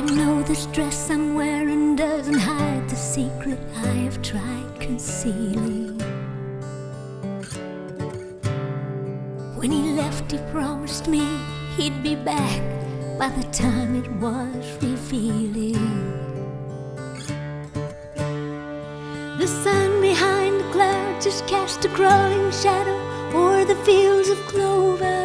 know this dress I'm wearing doesn't hide the secret I have tried concealing. When he left, he promised me he'd be back by the time it was revealing. The sun behind the clouds just cast a crawling shadow o'er the fields of clover.